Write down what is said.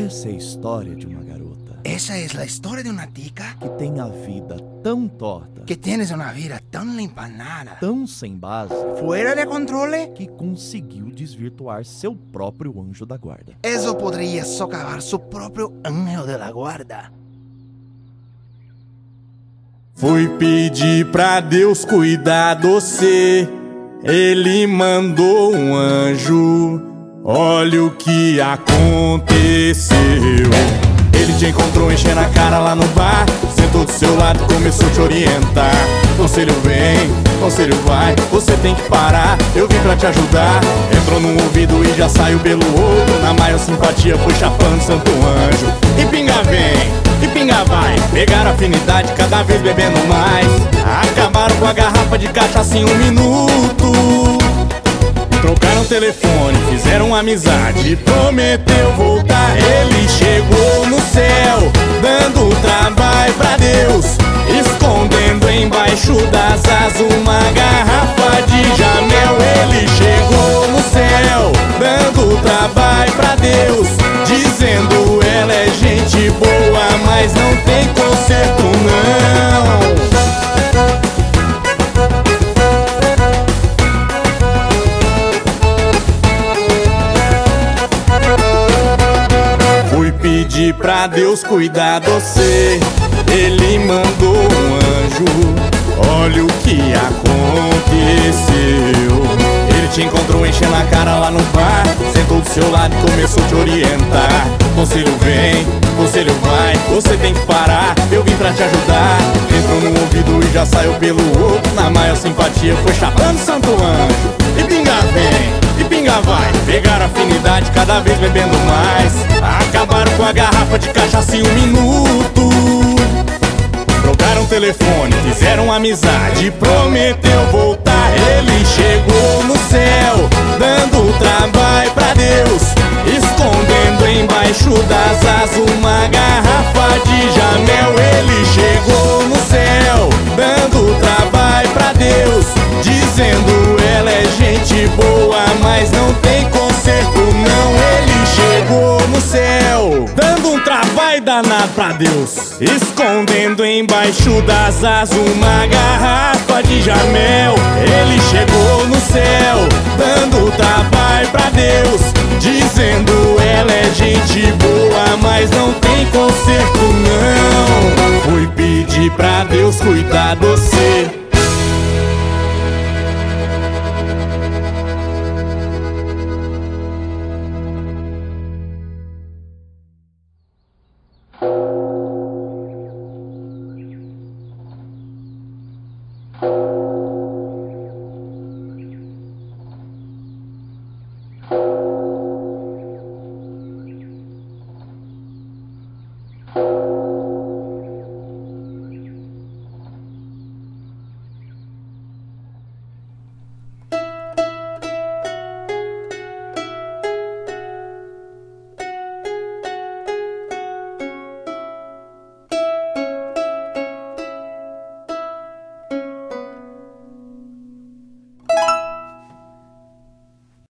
Essa é a história de uma garota Esa es la historia de una tica que tem a vida tão torta, que tienes una vida tan limpanada, tão sem base, fuera de controle. que conseguiu desvirtuar seu próprio anjo da guarda. Eso podría socavar su propio ángel de la guarda. Fui pedir pra Deus cuidar de você, Ele mandou um anjo. Olha o que aconteceu. Ele te encontrou enchendo a cara lá no bar, sentou do seu lado e começou a te orientar. Conselho vem, conselho vai, você tem que parar, eu vim pra te ajudar. Entrou num ouvido e já saiu pelo outro, na maior simpatia foi chapando santo anjo. E pinga vem, e pinga vai, pegaram afinidade, cada vez bebendo mais. Acabaram com a garrafa de cachaça em 1 minuto. Trocaram telefone, fizeram amizade, prometeu voltar. Ele chegou no céu, dando trabalho pra Deus, escondendo embaixo das asas uma garrafa de Jamel. Ele chegou no céu, dando trabalho pra Deus, dizendo ela é gente boa, mas não tem conserto não. Pedi pra Deus cuidar de você, Ele mandou um anjo. Olha o que aconteceu. Ele te encontrou enchendo a cara lá no bar, sentou do seu lado e começou a te orientar. Conselho vem, conselho vai, você tem que parar, eu vim pra te ajudar. Entrou num ouvido e já saiu pelo outro, na maior simpatia foi chapando santo anjo. E pinga vem, e pinga vai, pegaram afinidade, cada vez bebendo mais. Acabaram com a garrafa de cachaça em 1 minuto. Trocaram telefone, fizeram amizade, prometeu voltar. Ele chegou no céu, dando trabalho pra Deus, escondendo embaixo das asas uma garrafa de Jamel. Ele chegou no céu, dando trabalho pra Deus, dizendo ela é gente boa, mas não tem conserto não. Ele chegou no céu, dando um trabalho danado pra Deus, escondendo embaixo das asas uma garrafa de Jamel. Ele chegou no céu, dando trabalho pra Deus, dizendo ela é gente boa, mas não tem conserto não. Fui pedir pra Deus cuidar de você,